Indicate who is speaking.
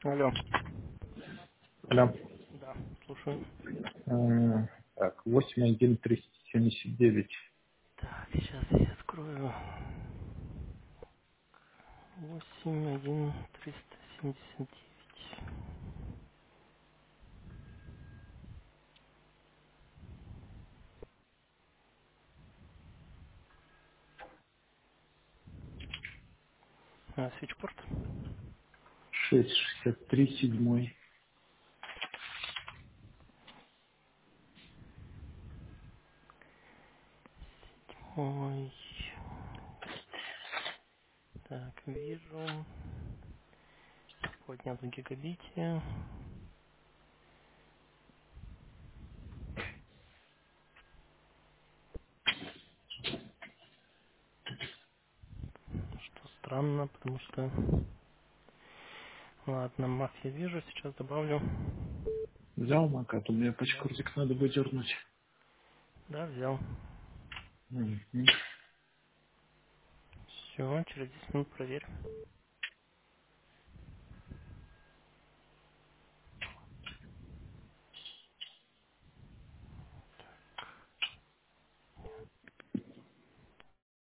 Speaker 1: Алло.
Speaker 2: Алло.
Speaker 1: Да, слушаю.
Speaker 2: Так, 81379.
Speaker 1: Так, сейчас я открою. 81379. Свитчпорт.
Speaker 2: 663 седьмой.
Speaker 1: Ой. Так, вижу. Поднят в гигабите. Что странно, потому что... Ладно, мав я вижу, сейчас добавлю.
Speaker 2: Взял макат, у меня
Speaker 1: Да.
Speaker 2: пачкортик надо выдернуть.
Speaker 1: Да, взял.
Speaker 2: Мгм.
Speaker 1: Все, через 10 минут проверь.